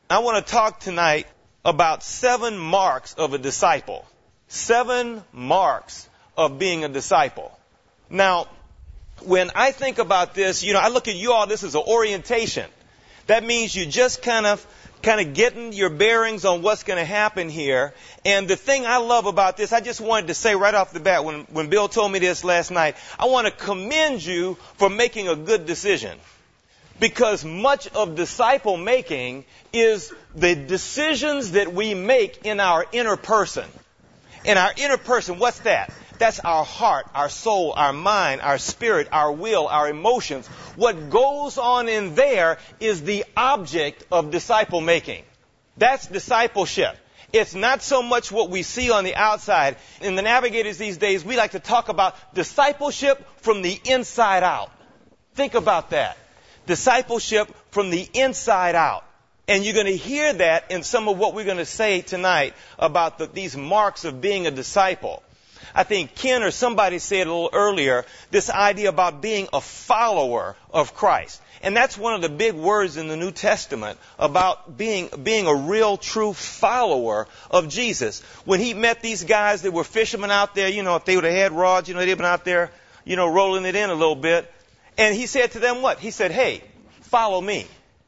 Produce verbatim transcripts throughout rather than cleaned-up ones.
I want to talk tonight about seven marks of a disciple. Seven marks of being a disciple. Now, when I think about this, you know, I look at you all, this is an orientation. That means you just kind of kind of getting your bearings on what's going to happen here. And the thing I love about this, I just wanted to say right off the bat, when, when Bill told me this last night, I want to commend you for making a good decision. Because much of disciple making is the decisions that we make in our inner person. In our inner person, what's that? That's our heart, our soul, our mind, our spirit, our will, our emotions. What goes on in there is the object of disciple making. That's discipleship. It's not so much what we see on the outside. In the Navigators these days, we like to talk about discipleship from the inside out. Think about that. Discipleship from the inside out. And you're going to hear that in some of what we're going to say tonight about the, these marks of being a disciple. I think Ken or somebody said a little earlier, this idea about being a follower of Christ. And that's one of the big words in the New Testament about being, being a real, true follower of Jesus. When he met these guys that were fishermen out there, you know, if they would have had rods, you know, they'd have been out there, you know, rolling it in a little bit. And he said to them what? He said, hey, follow me.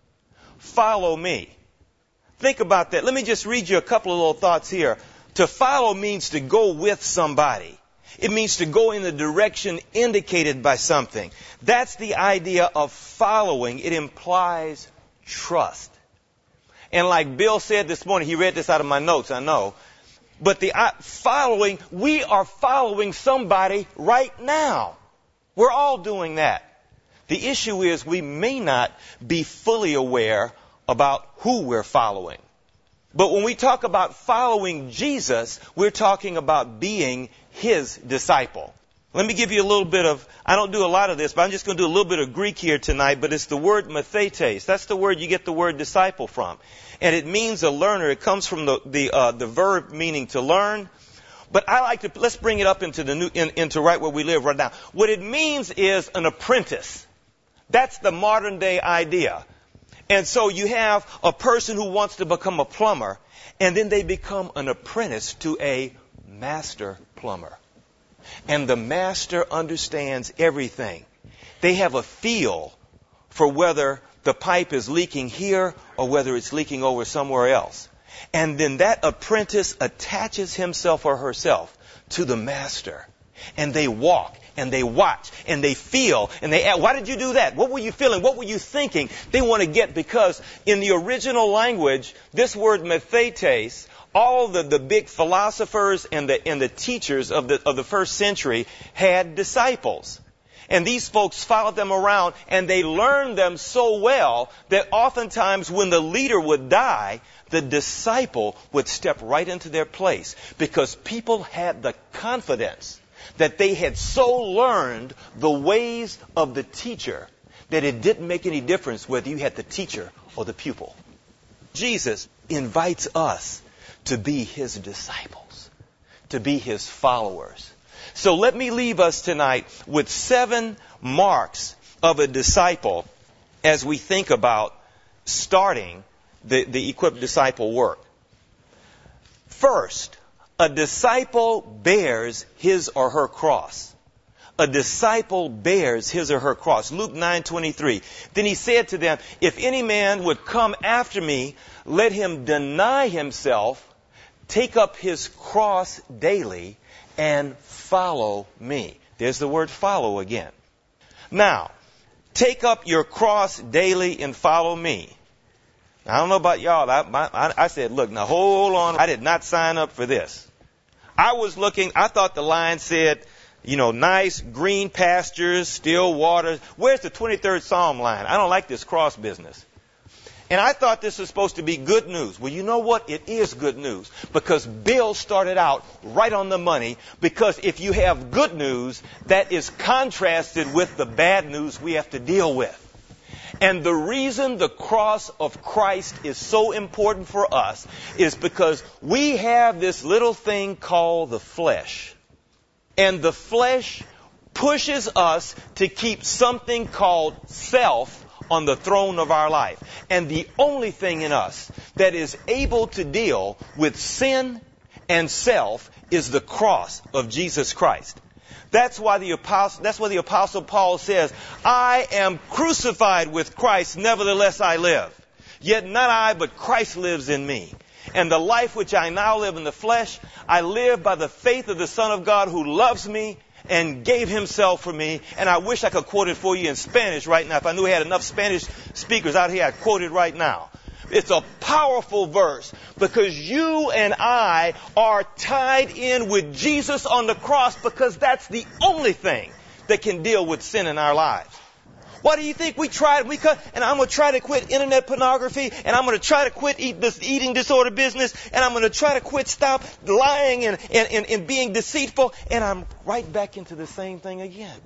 Follow me. Think about that. Let me just read you a couple of little thoughts here. To follow means to go with somebody. It means to go in the direction indicated by something. That's the idea of following. It implies trust. And like Bill said this morning, he read this out of my notes, I know. But the uh, following, we are following somebody right now. We're all doing that. The issue is we may not be fully aware about who we're following. But when we talk about following Jesus, we're talking about being his disciple. Let me give you a little bit of, I don't do a lot of this, but I'm just going to do a little bit of Greek here tonight, but it's the word mathetes. That's the word you get the word disciple from. And it means a learner. It comes from the, the, uh, the verb meaning to learn. But I like to, let's bring it up into the new, in, into right where we live right now. What it means is an apprentice. That's the modern day idea. And so you have a person who wants to become a plumber, and then they become an apprentice to a master plumber. And the master understands everything. They have a feel for whether the pipe is leaking here or whether it's leaking over somewhere else. And then that apprentice attaches himself or herself to the master. And they walk. And they watch, and they feel, and they ask, why did you do that? What were you feeling? What were you thinking? They want to get, because in the original language, this word mathetes, all the, the big philosophers and the, and the teachers of the, of the first century had disciples. And these folks followed them around, and they learned them so well that oftentimes when the leader would die, the disciple would step right into their place, because people had the confidence that they had so learned the ways of the teacher that it didn't make any difference whether you had the teacher or the pupil. Jesus invites us to be his disciples, to be his followers. So let me leave us tonight with seven marks of a disciple as we think about starting the, the equipped disciple work. First, a disciple bears his or her cross. A disciple bears his or her cross. Luke nine twenty-three. Then he said to them, if any man would come after me, let him deny himself, take up his cross daily, and follow me. There's the word follow again. Now, take up your cross daily and follow me. I don't know about y'all. I, I, I said, look, now hold on. I did not sign up for this. I was looking, I thought the line said, you know, nice green pastures, still waters. Where's the twenty-third Psalm line? I don't like this cross business. And I thought this was supposed to be good news. Well, you know what? It is good news, because Bill started out right on the money, because if you have good news, that is contrasted with the bad news we have to deal with. And the reason the cross of Christ is so important for us is because we have this little thing called the flesh. And the flesh pushes us to keep something called self on the throne of our life. And the only thing in us that is able to deal with sin and self is the cross of Jesus Christ. That's why the apostle, that's why the apostle Paul says, I am crucified with Christ, nevertheless I live. Yet not I, but Christ lives in me. And the life which I now live in the flesh, I live by the faith of the Son of God who loves me and gave himself for me. And I wish I could quote it for you in Spanish right now. If I knew we had enough Spanish speakers out here, I'd quote it right now. It's a powerful verse because you and I are tied in with Jesus on the cross because that's the only thing that can deal with sin in our lives. Why do you think we tried? We cut, and I'm going to try to quit internet pornography, and I'm going to try to quit eat this eating disorder business, and I'm going to try to quit stop lying and, and, and, and being deceitful, and I'm right back into the same thing again.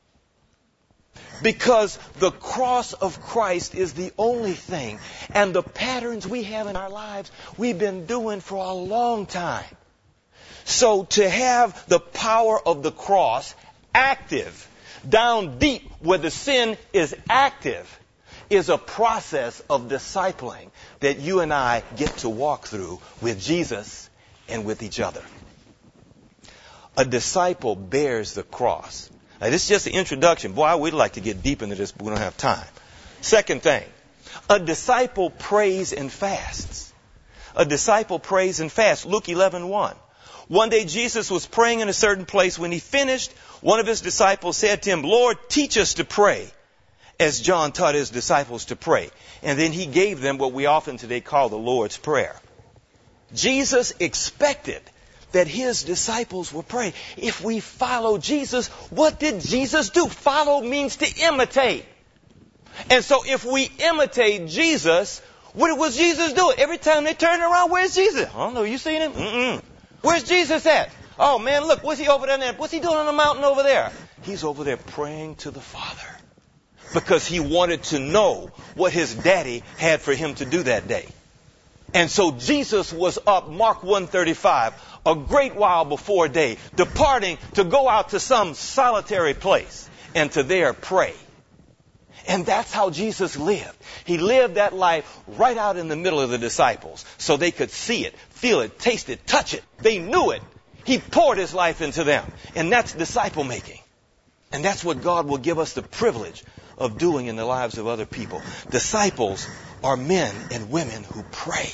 Because the cross of Christ is the only thing, and the patterns we have in our lives, we've been doing for a long time. So to have the power of the cross active, down deep where the sin is active, is a process of discipling that you and I get to walk through with Jesus and with each other. A disciple bears the cross. Now, this is just an introduction. Boy, we'd like to get deep into this, but we don't have time. Second thing, a disciple prays and fasts. A disciple prays and fasts. Luke eleven one. One day Jesus was praying in a certain place. When he finished, one of his disciples said to him, Lord, teach us to pray, as John taught his disciples to pray. And then he gave them what we often today call the Lord's Prayer. Jesus expected that his disciples will pray. If we follow Jesus, what did Jesus do? Follow means to imitate. And so if we imitate Jesus, what was Jesus doing? Every time they turn around, where's Jesus? I don't know, you seen him? Mm-mm. Where's Jesus at? Oh man, look, what's he over there? What's he doing on the mountain over there? He's over there praying to the Father. Because he wanted to know what his daddy had for him to do that day. And so Jesus was up, Mark one thirty-five, a great while before day, departing to go out to some solitary place and to there pray. And that's how Jesus lived. He lived that life right out in the middle of the disciples so they could see it, feel it, taste it, touch it. They knew it. He poured his life into them. And that's disciple making. And that's what God will give us the privilege of doing in the lives of other people. Disciples are men and women who pray.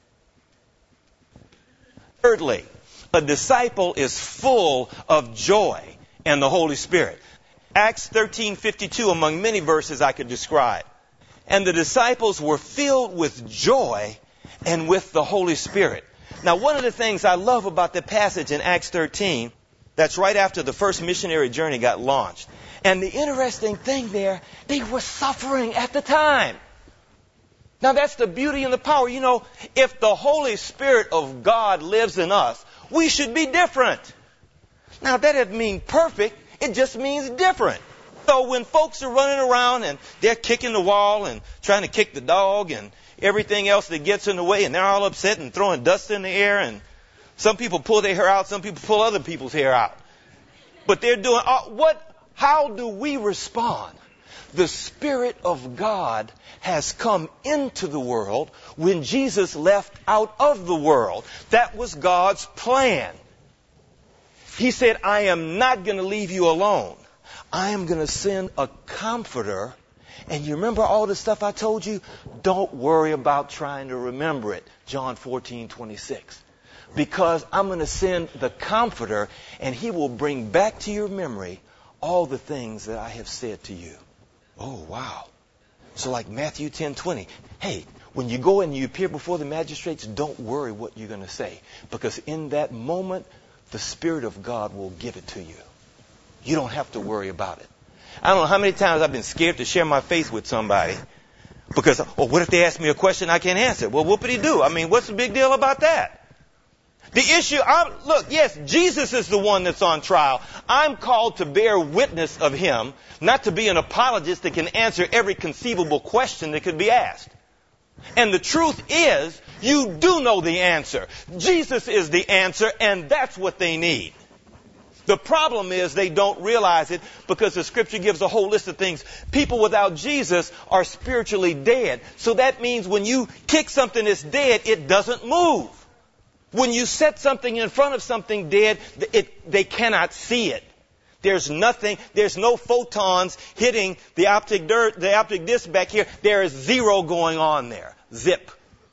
Thirdly, a disciple is full of joy and the Holy Spirit. Acts thirteen fifty-two, among many verses I could describe. And the disciples were filled with joy and with the Holy Spirit. Now, one of the things I love about the passage in Acts thirteen, that's right after the first missionary journey got launched. And the interesting thing there, they were suffering at the time. Now, that's the beauty and the power. You know, if the Holy Spirit of God lives in us, we should be different. Now, that doesn't mean perfect. It just means different. So when folks are running around and they're kicking the wall and trying to kick the dog and everything else that gets in the way, and they're all upset and throwing dust in the air, and some people pull their hair out, some people pull other people's hair out. But they're doing, uh, what? How do we respond? The Spirit of God has come into the world when Jesus left out of the world. That was God's plan. He said, I am not going to leave you alone. I am going to send a comforter. And you remember all the stuff I told you? Don't worry about trying to remember it. John fourteen twenty-six. Because I'm going to send the comforter, and he will bring back to your memory all the things that I have said to you. Oh, wow. So like Matthew ten twenty. Hey, when you go and you appear before the magistrates, don't worry what you're going to say. Because in that moment, the Spirit of God will give it to you. You don't have to worry about it. I don't know how many times I've been scared to share my faith with somebody. Because, oh, what if they ask me a question I can't answer? Well, what would he do? I mean, what's the big deal about that? The issue, I'm, look, yes, Jesus is the one that's on trial. I'm called to bear witness of him, not to be an apologist that can answer every conceivable question that could be asked. And the truth is, you do know the answer. Jesus is the answer, and that's what they need. The problem is they don't realize it because the scripture gives a whole list of things. People without Jesus are spiritually dead. So that means when you kick something that's dead, it doesn't move. When you set something in front of something dead, it, they cannot see it. There's nothing, there's no photons hitting the optic dirt, the optic disc back here. There is zero going on there. Zip.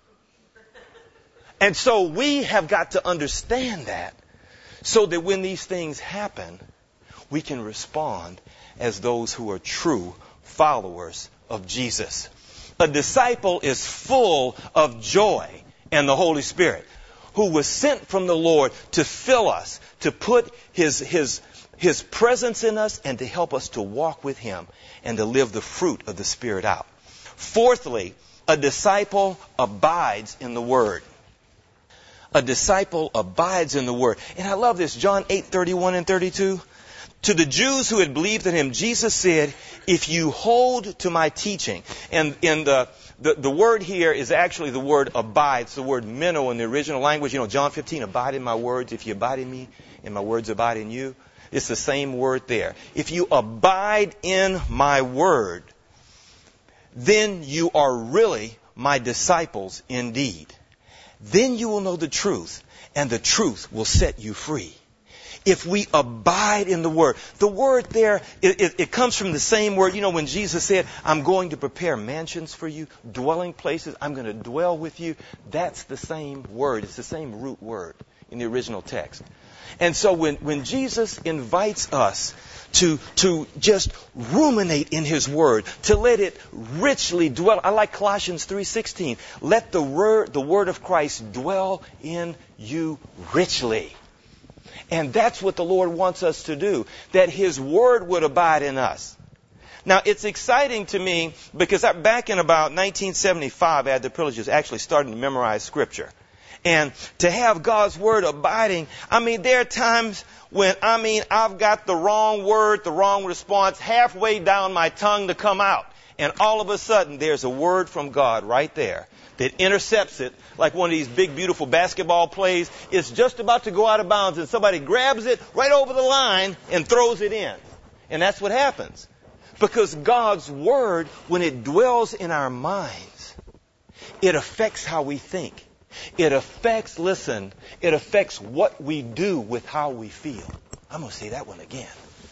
And so we have got to understand that, so that when these things happen, we can respond as those who are true followers of Jesus. A disciple is full of joy and the Holy Spirit, who was sent from the Lord to fill us, to put His, His, His presence in us and to help us to walk with Him and to live the fruit of the Spirit out. Fourthly, a disciple abides in the Word. A disciple abides in the Word. And I love this, John eight, thirty-one and thirty-two. To the Jews who had believed in Him, Jesus said, if you hold to my teaching. And in the, the, the word here is actually the word abide. It's the word meno in the original language. You know, John fifteen, abide in my words. If you abide in me, and my words abide in you. It's the same word there. If you abide in my word, then you are really my disciples indeed. Then you will know the truth, and the truth will set you free. If we abide in the Word. The word there, it, it, it comes from the same word. You know, when Jesus said, I'm going to prepare mansions for you, dwelling places, I'm going to dwell with you. That's the same word. It's the same root word in the original text. And so when, when Jesus invites us to, to just ruminate in His Word, to let it richly dwell. I like Colossians three sixteen. Let the word, the word of Christ dwell in you richly. And that's what the Lord wants us to do, that His Word would abide in us. Now, it's exciting to me because back in about nineteen seventy-five, I had the privilege of actually starting to memorize Scripture. And to have God's Word abiding, I mean, there are times when, I mean, I've got the wrong word, the wrong response halfway down my tongue to come out. And all of a sudden, there's a word from God right there that intercepts it like one of these big, beautiful basketball plays. It's just about to go out of bounds, and somebody grabs it right over the line and throws it in. And that's what happens. Because God's Word, when it dwells in our minds, it affects how we think. It affects, listen, it affects what we do with how we feel. I'm going to say that one again.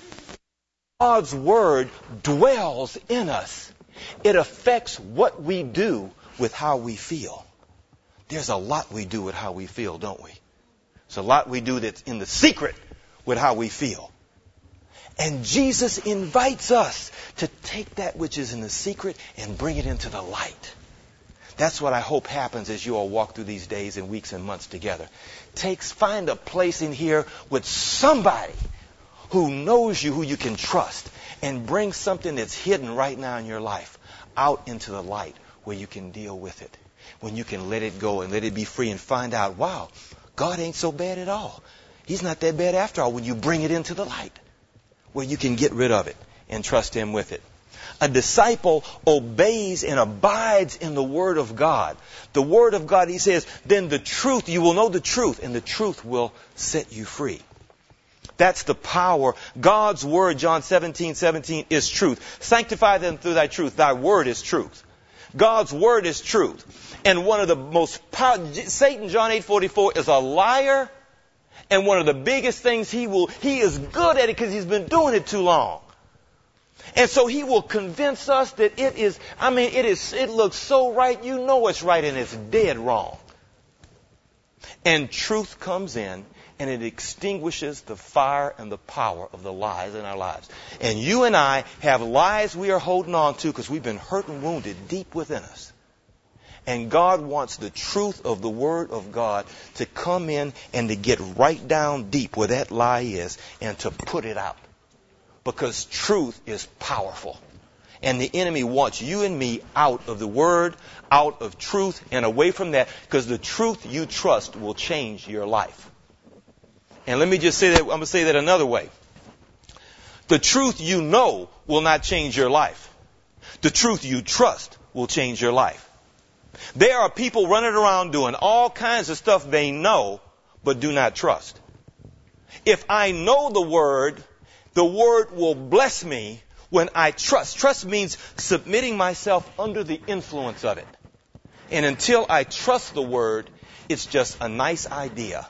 God's Word dwells in us. It affects what we do with how we feel. There's a lot we do with how we feel, don't we? There's a lot we do that's in the secret with how we feel. And Jesus invites us to take that which is in the secret and bring it into the light. That's what I hope happens as you all walk through these days and weeks and months together. Takes, find a place in here with somebody who knows you, who you can trust, and bring something that's hidden right now in your life out into the light where you can deal with it. When you can let it go and let it be free and find out, wow, God ain't so bad at all. He's not that bad after all when you bring it into the light where you can get rid of it and trust Him with it. A disciple obeys and abides in the Word of God. The Word of God, He says, then the truth, you will know the truth, and the truth will set you free. That's the power. God's Word, John seventeen seventeen, is truth. Sanctify them through Thy truth. Thy Word is truth. God's Word is truth. And one of the most powerful, Satan, John eight forty-four, is a liar. And one of the biggest things he will, he is good at it because he's been doing it too long. And so he will convince us that it is, I mean, it is, it looks so right, you know it's right, and it's dead wrong. And truth comes in, and it extinguishes the fire and the power of the lies in our lives. And you and I have lies we are holding on to because we've been hurt and wounded deep within us. And God wants the truth of the Word of God to come in and to get right down deep where that lie is and to put it out. Because truth is powerful. And the enemy wants you and me out of the Word, out of truth, and away from that. Because the truth you trust will change your life. And let me just say that, I'm going to say that another way. The truth you know will not change your life. The truth you trust will change your life. There are people running around doing all kinds of stuff they know, but do not trust. If I know the Word, the Word will bless me when I trust. Trust means submitting myself under the influence of it. And until I trust the Word, it's just a nice idea.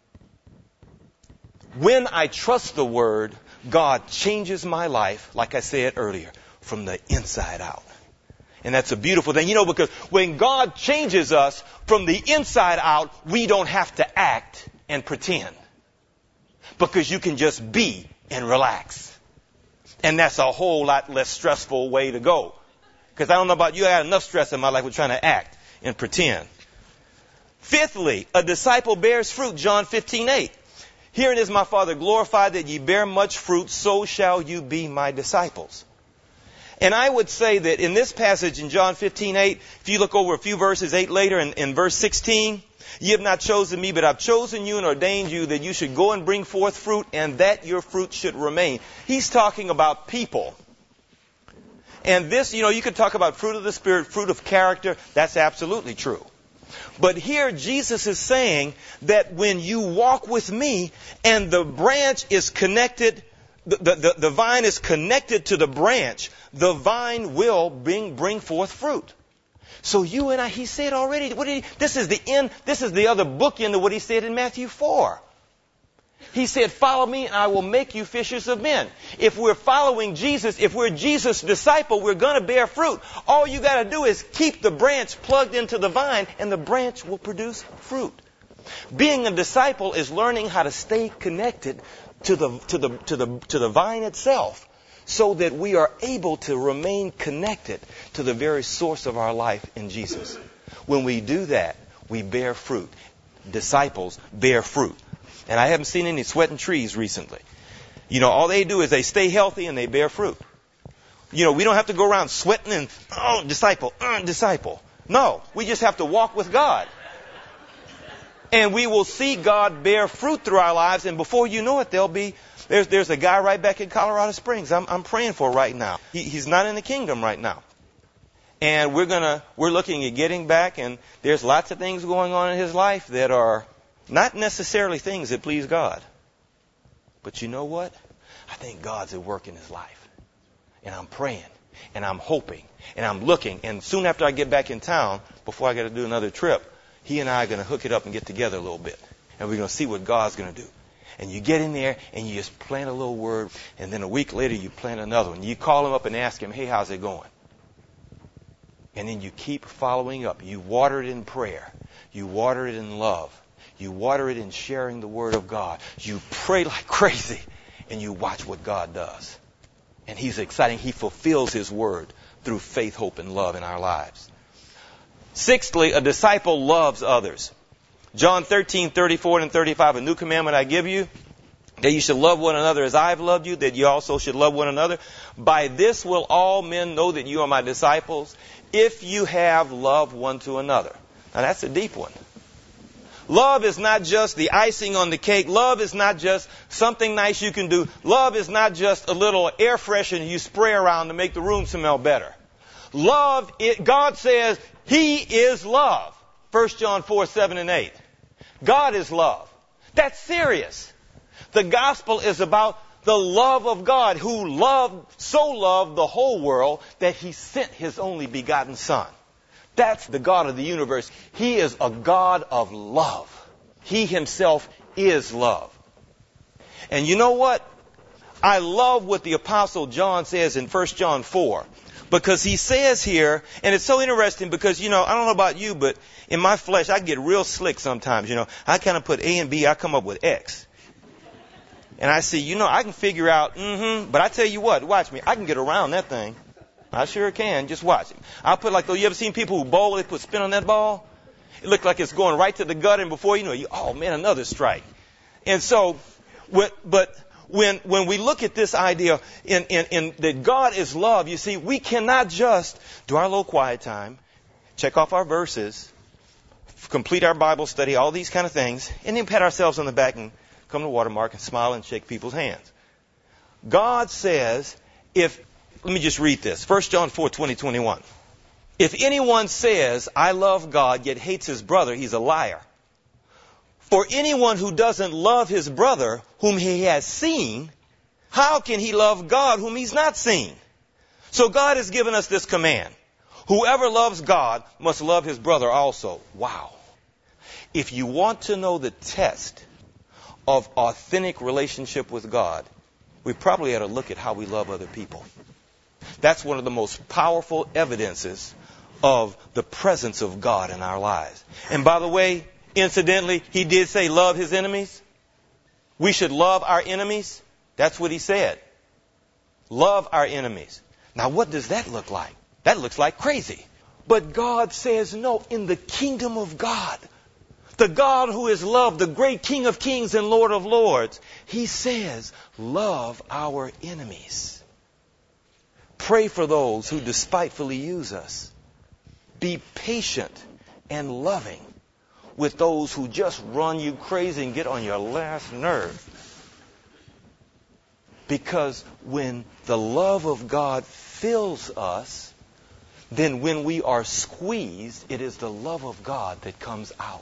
When I trust the Word, God changes my life, like I said earlier, from the inside out. And that's a beautiful thing. You know, because when God changes us from the inside out, we don't have to act and pretend. Because you can just be and relax. And that's a whole lot less stressful way to go. Because I don't know about you, I had enough stress in my life with trying to act and pretend. Fifthly, a disciple bears fruit, John fifteen eight. Herein is my Father glorified, that ye bear much fruit, so shall you be my disciples. And I would say that in this passage in John fifteen eight, if you look over a few verses, eight later, in, in verse sixteen, ye have not chosen me, but I've chosen you and ordained you that you should go and bring forth fruit, and that your fruit should remain. He's talking about people. And this, you know, you could talk about fruit of the Spirit, fruit of character. That's absolutely true. But here Jesus is saying that when you walk with me and the branch is connected, the, the, the vine is connected to the branch, the vine will bring, bring forth fruit. So you and I, he said already, what did he, this is the end, this is the other bookend of what he said in Matthew four. He said, follow me and I will make you fishers of men. If we're following Jesus, if we're Jesus' disciple, we're going to bear fruit. All you got to do is keep the branch plugged into the vine and the branch will produce fruit. Being a disciple is learning how to stay connected to the, to the, to the, to the vine itself, so that we are able to remain connected to the very source of our life in Jesus. When we do that, we bear fruit. Disciples bear fruit. And I haven't seen any sweating trees recently. You know, all they do is they stay healthy and they bear fruit. You know, we don't have to go around sweating and, oh, disciple, uh, disciple. No, we just have to walk with God. And we will see God bear fruit through our lives, and before you know it, there'll be, there's, there's a guy right back in Colorado Springs I'm, I'm praying for right now. He, he's not in the kingdom right now. And we're gonna, we're looking at getting back, and there's lots of things going on in his life that are not necessarily things that please God. But you know what? I think God's at work in his life. And I'm praying, and I'm hoping, and I'm looking, and soon after I get back in town, before I got to do another trip, he and I are going to hook it up and get together a little bit. And we're going to see what God's going to do. And you get in there and you just plant a little word, and then a week later you plant another one. You call him up and ask him, hey, how's it going? And then you keep following up. You water it in prayer. You water it in love. You water it in sharing the Word of God. You pray like crazy, and you watch what God does. And he's exciting. He fulfills his Word through faith, hope, and love in our lives. Sixthly, a disciple loves others. John thirteen, thirty-four and thirty-five, a new commandment I give you, that you should love one another as I have loved you, that you also should love one another. By this will all men know that you are my disciples, if you have love one to another. Now that's a deep one. Love is not just the icing on the cake. Love is not just something nice you can do. Love is not just a little air freshener you spray around to make the room smell better. Love, it, God says he is love. First John four, seven and eight. God is love. That's serious. The gospel is about the love of God, who loved, so loved the whole world that he sent his only begotten Son. That's the God of the universe. He is a God of love. He himself is love. And you know what? I love what the Apostle John says in First John four. Because he says here, and it's so interesting because, you know, I don't know about you, but in my flesh, I get real slick sometimes, you know. I kind of put A and B, I come up with X. And I see, you know, I can figure out, mm-hmm, but I tell you what, watch me, I can get around that thing. I sure can. Just watch it. I'll put like, though, you ever seen people who bowl, they put spin on that ball? It looked like it's going right to the gut, and before you know it, you, oh man, another strike. And so, but when when we look at this idea in, in, in that God is love, you see, we cannot just do our little quiet time, check off our verses, complete our Bible study, all these kind of things, and then pat ourselves on the back and come to Watermark and smile and shake people's hands. God says, if, let me just read this, First John four, twenty, twenty-one. If anyone says, I love God, yet hates his brother, he's a liar. For anyone who doesn't love his brother whom he has seen, how can he love God whom he's not seen? So God has given us this command. Whoever loves God must love his brother also. Wow. If you want to know the test of authentic relationship with God, we probably ought to look at how we love other people. That's one of the most powerful evidences of the presence of God in our lives. And by the way, incidentally, he did say love his enemies. We should love our enemies. That's what he said. Love our enemies. Now, what does that look like? That looks like crazy. But God says, no, in the kingdom of God, the God who is love, the great King of kings and Lord of lords, he says, love our enemies. Pray for those who despitefully use us. Be patient and loving with those who just run you crazy and get on your last nerve. Because when the love of God fills us, then when we are squeezed, it is the love of God that comes out.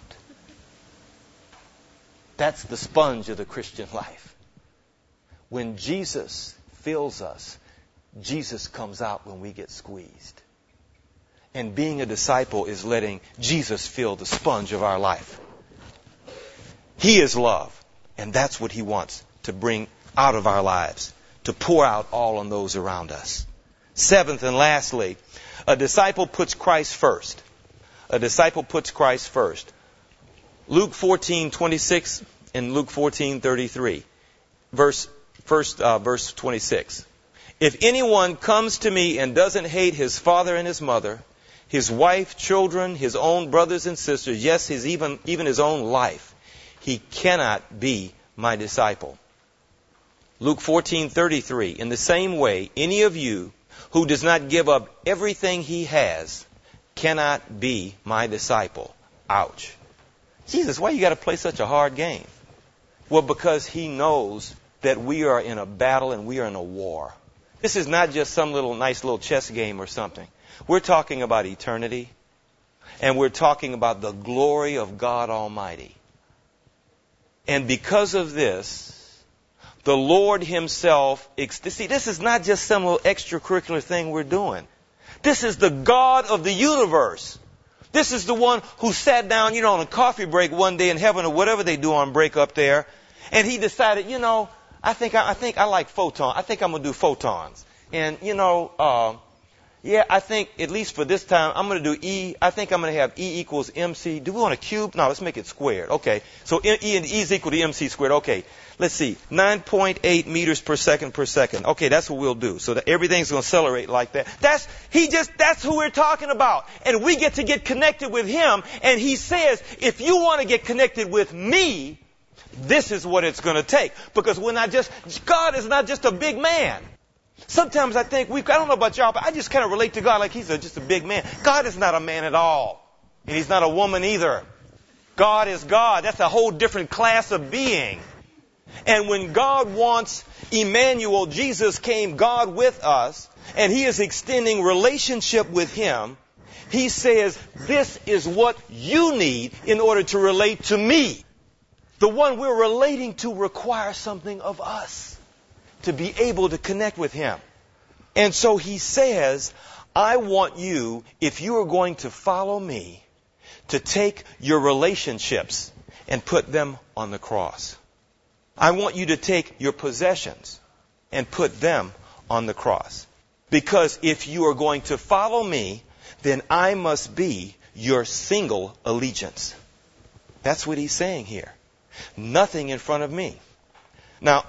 That's the sponge of the Christian life. When Jesus fills us, Jesus comes out when we get squeezed. And being a disciple is letting Jesus fill the sponge of our life. He is love, and that's what he wants to bring out of our lives, to pour out all on those around us. Seventh and lastly, a disciple puts Christ first. A disciple puts Christ first. Luke fourteen twenty-six and Luke fourteen thirty-three. Verse, first, uh, verse twenty-six. If anyone comes to me and doesn't hate his father and his mother, his wife, children, his own brothers and sisters, yes, his even, even his own life, he cannot be my disciple. Luke fourteen thirty-three. In the same way, any of you who does not give up everything he has cannot be my disciple. Ouch. Jesus, why you got to play such a hard game? Well, because he knows that we are in a battle and we are in a war. This is not just some little nice little chess game or something. We're talking about eternity, and we're talking about the glory of God Almighty. And because of this, the Lord himself, see, this is not just some little extracurricular thing we're doing. This is the God of the universe. This is the one who sat down, you know, on a coffee break one day in heaven or whatever they do on break up there. And he decided, you know, I think I, I think I like photons. I think I'm going to do photons. And, you know, uh, yeah, I think at least for this time, I'm going to do E. I think I'm going to have E equals mc. Do we want a cube? No, let's make it squared. Okay. So E and E is equal to mc squared. Okay. Let's see. nine point eight meters per second per second. Okay, that's what we'll do. So that everything's going to accelerate like that. That's, he just, that's who we're talking about. And we get to get connected with him. And he says, if you want to get connected with me, this is what it's going to take. Because we're not just, God is not just a big man. Sometimes I think, we, I don't know about y'all, but I just kind of relate to God like he's a, just a big man. God is not a man at all. And he's not a woman either. God is God. That's a whole different class of being. And when God wants Emmanuel, Jesus came, God with us, and he is extending relationship with him, he says, this is what you need in order to relate to me. The one we're relating to requires something of us to be able to connect with him. And so he says, I want you, if you are going to follow me, to take your relationships and put them on the cross. I want you to take your possessions and put them on the cross. Because if you are going to follow me, then I must be your single allegiance. That's what he's saying here. Nothing in front of me. Now,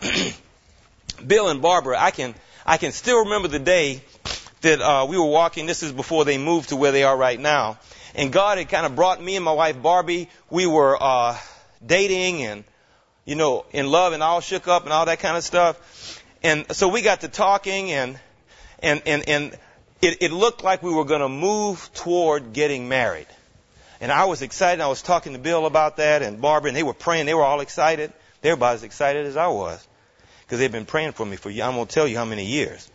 Bill and Barbara, I can I can still remember the day that uh, we were walking. This is before they moved to where they are right now. And God had kind of brought me and my wife Barbie. We were uh, dating and, you know, in love and all shook up and all that kind of stuff. And so we got to talking and and and, and it, it looked like we were going to move toward getting married. And I was excited. I was talking to Bill about that and Barbara, and they were praying. They were all excited. They were about as excited as I was because they've been praying for me for, I won't tell you how many years.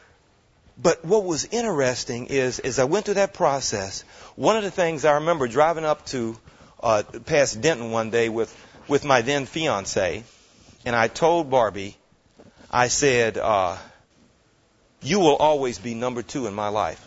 But what was interesting is, as I went through that process, one of the things I remember driving up to uh, past Denton one day with with my then fiance, and I told Barbie, I said, uh, you will always be number two in my life.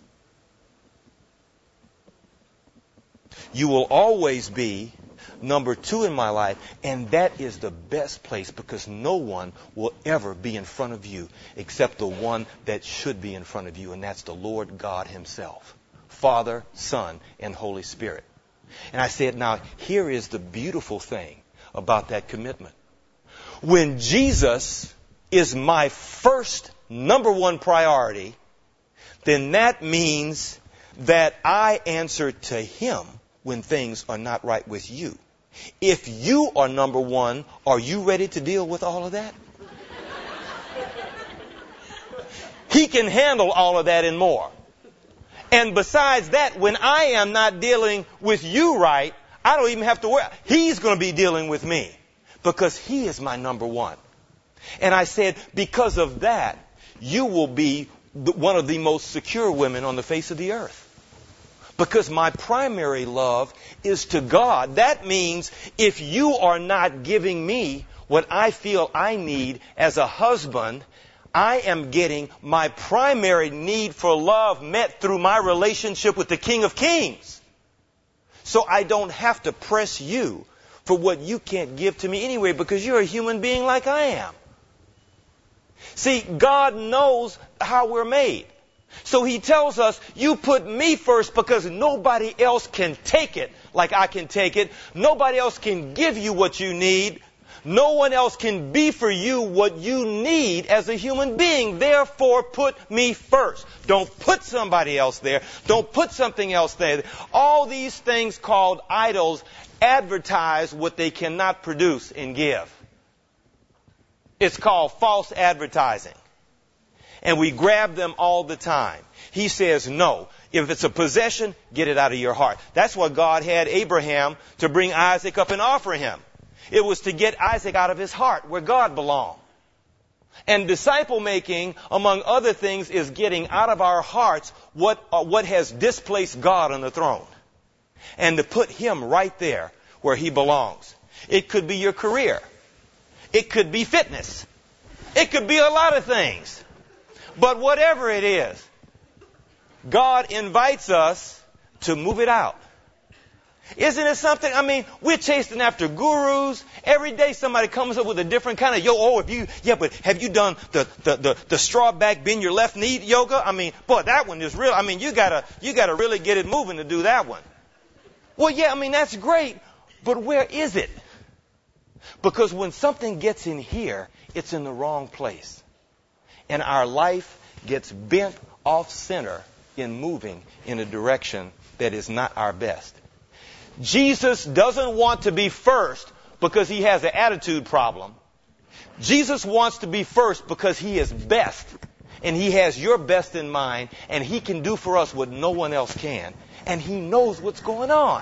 You will always be number two in my life, and that is the best place because no one will ever be in front of you except the one that should be in front of you, and that's the Lord God himself, Father, Son, and Holy Spirit. And I said, now, here is the beautiful thing about that commitment. When Jesus is my first number one priority, then that means that I answer to him when things are not right with you. If you are number one, are you ready to deal with all of that? He can handle all of that and more. And besides that, when I am not dealing with you right, I don't even have to worry. He's going to be dealing with me because he is my number one. And I said, because of that, you will be one of the most secure women on the face of the earth. Because my primary love is to God. That means if you are not giving me what I feel I need as a husband, I am getting my primary need for love met through my relationship with the King of Kings. So I don't have to press you for what you can't give to me anyway because you're a human being like I am. See, God knows how we're made. So he tells us, you put me first because nobody else can take it like I can take it. Nobody else can give you what you need. No one else can be for you what you need as a human being. Therefore, put me first. Don't put somebody else there. Don't put something else there. All these things called idols advertise what they cannot produce and give. It's called false advertising. And we grab them all the time. He says, no. If it's a possession, get it out of your heart. That's what God had Abraham to bring Isaac up and offer him. It was to get Isaac out of his heart where God belonged. And disciple making, among other things, is getting out of our hearts what, uh, what has displaced God on the throne. And to put him right there where he belongs. It could be your career. It could be fitness. It could be a lot of things. But whatever it is, God invites us to move it out. Isn't it something? I mean, we're chasing after gurus. Every day somebody comes up with a different kind of, yo, oh, if you, yeah, but have you done the, the, the, the straw back bend your left knee yoga? I mean, boy, that one is real. I mean, you gotta, you gotta really get it moving to do that one. Well, yeah, I mean, that's great, but where is it? Because when something gets in here, it's in the wrong place. And our life gets bent off center in moving in a direction that is not our best. Jesus doesn't want to be first because he has an attitude problem. Jesus wants to be first because he is best. And he has your best in mind. And he can do for us what no one else can. And he knows what's going on.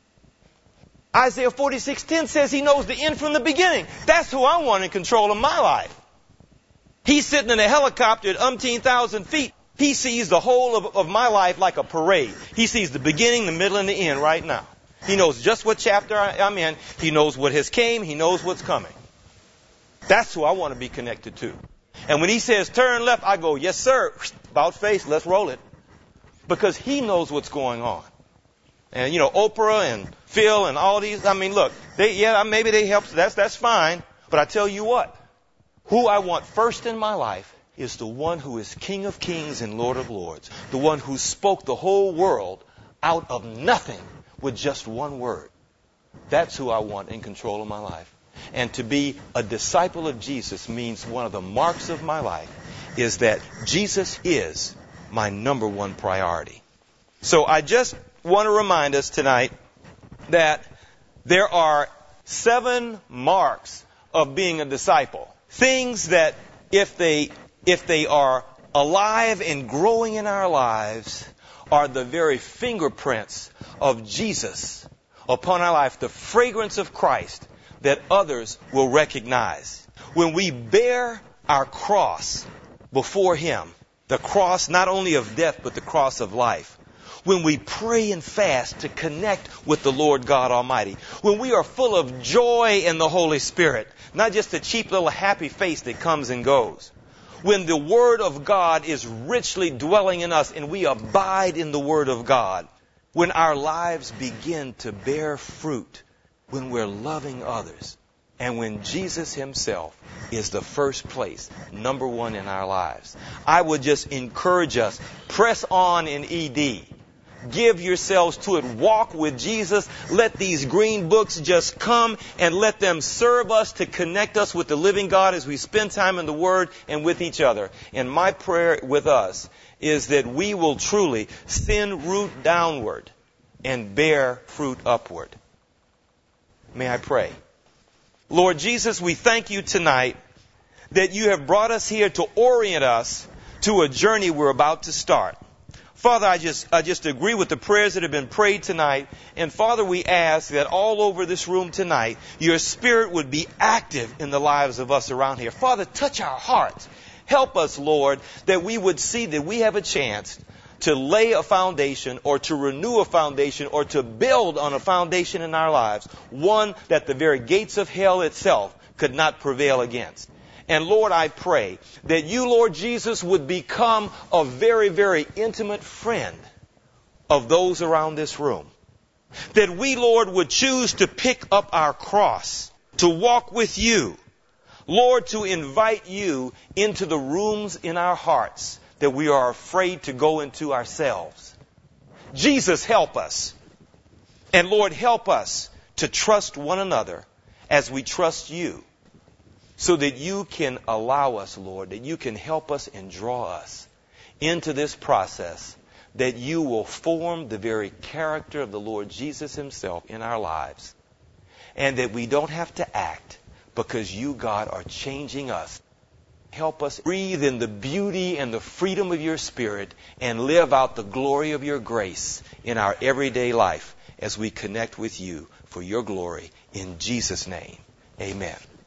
Isaiah forty-six ten says he knows the end from the beginning. That's who I want in control of my life. He's sitting in a helicopter at umpteen thousand feet. He sees the whole of, of my life like a parade. He sees the beginning, the middle, and the end right now. He knows just what chapter I'm in. He knows what has came. He knows what's coming. That's who I want to be connected to. And when he says turn left, I go, yes, sir. About face, let's roll it. Because he knows what's going on. And, you know, Oprah and Phil and all these, I mean, look, they, yeah, maybe they help. That's, that's fine. But I tell you what, who I want first in my life is the one who is King of Kings and Lord of Lords. The one who spoke the whole world out of nothing with just one word. That's who I want in control of my life. And to be a disciple of Jesus means one of the marks of my life is that Jesus is my number one priority. So I just want to remind us tonight that there are seven marks of being a disciple. Things that if they if they are alive and growing in our lives are the very fingerprints of Jesus upon our life, the fragrance of Christ that others will recognize. When we bear our cross before Him, the cross not only of death but the cross of life, when we pray and fast to connect with the Lord God Almighty, when we are full of joy in the Holy Spirit, not just a cheap little happy face that comes and goes, when the Word of God is richly dwelling in us and we abide in the Word of God, when our lives begin to bear fruit, when we're loving others, and when Jesus Himself is the first place, number one in our lives. I would just encourage us, press on in E D. Give yourselves to it. Walk with Jesus. Let these green books just come and let them serve us to connect us with the living God as we spend time in the Word and with each other. And my prayer with us is that we will truly send root downward and bear fruit upward. May I pray? Lord Jesus, we thank you tonight that you have brought us here to orient us to a journey we're about to start. Father, I just, I just agree with the prayers that have been prayed tonight. And Father, we ask that all over this room tonight, your Spirit would be active in the lives of us around here. Father, touch our hearts. Help us, Lord, that we would see that we have a chance to lay a foundation or to renew a foundation or to build on a foundation in our lives, one that the very gates of hell itself could not prevail against. And Lord, I pray that you, Lord Jesus, would become a very, very intimate friend of those around this room. That we, Lord, would choose to pick up our cross, to walk with you. Lord, to invite you into the rooms in our hearts that we are afraid to go into ourselves. Jesus, help us. And Lord, help us to trust one another as we trust you, so that you can allow us, Lord, that you can help us and draw us into this process, that you will form the very character of the Lord Jesus Himself in our lives, and that we don't have to act because you, God, are changing us. Help us breathe in the beauty and the freedom of your Spirit and live out the glory of your grace in our everyday life as we connect with you for your glory. In Jesus' name, amen.